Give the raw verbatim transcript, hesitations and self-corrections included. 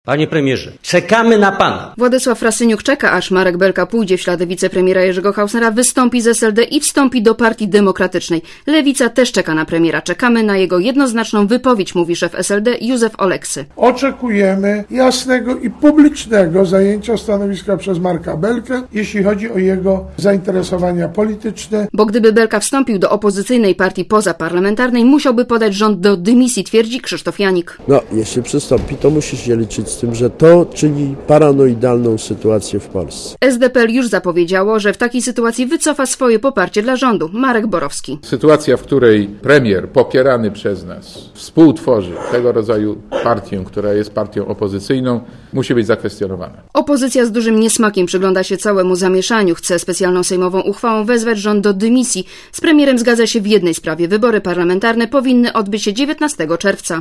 Panie premierze, czekamy na pana. Władysław Frasyniuk czeka, aż Marek Belka pójdzie w ślady wicepremiera Jerzego Hausnera, wystąpi z S L D i wstąpi do Partii Demokratycznej. Lewica też czeka na premiera. Czekamy na jego jednoznaczną wypowiedź, mówi szef S L D Józef Oleksy. Oczekujemy jasnego i publicznego zajęcia stanowiska przez Marka Belkę, jeśli chodzi o jego zainteresowania polityczne. Bo gdyby Belka wstąpił do opozycyjnej partii pozaparlamentarnej, musiałby podać rząd do dymisji, twierdzi Krzysztof Janik. No, jeśli przystąpi, to musi się liczyć z tym, że to czyni paranoidalną sytuację w Polsce. S D P L już zapowiedziało, że w takiej sytuacji wycofa swoje poparcie dla rządu. Marek Borowski. Sytuacja, w której premier popierany przez nas współtworzy tego rodzaju partię, która jest partią opozycyjną, musi być zakwestionowana. Opozycja z dużym niesmakiem przygląda się całemu zamieszaniu. Chce specjalną sejmową uchwałą wezwać rząd do dymisji. Z premierem zgadza się w jednej sprawie. Wybory parlamentarne powinny odbyć się dziewiętnastego czerwca.